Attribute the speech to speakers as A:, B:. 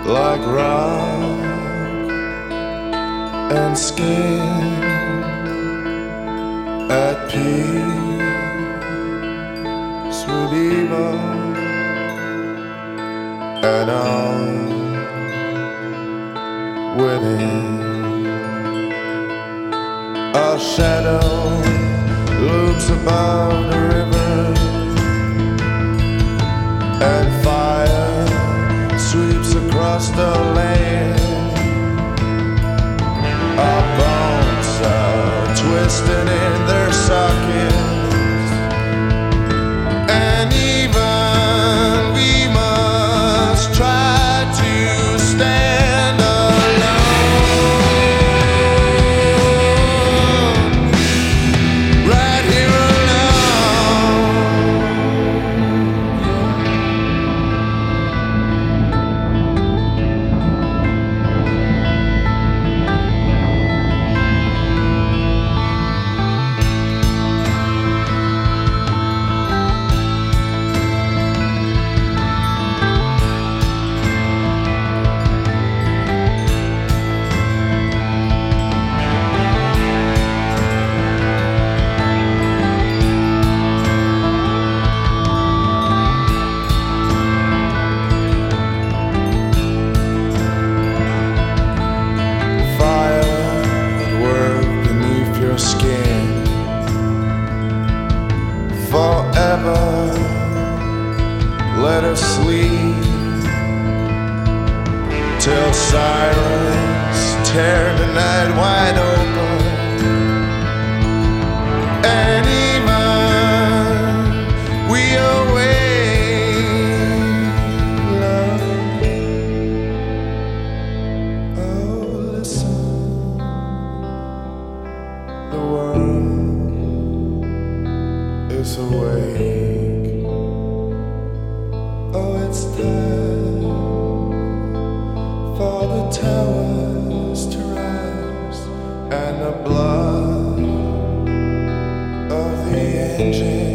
A: like rock and skin at peace with evil and on within. A shadow looms above the river, and fire sweeps across the land. Our bones are twisted in their sockets, and even we must try to stand alone, right here alone. Skin forever, let us sleep till sirens tear the night wide open, and even we awake, love. Oh, listen. The world is awake. Oh, it's time for the towers to rise, and the blood of the engine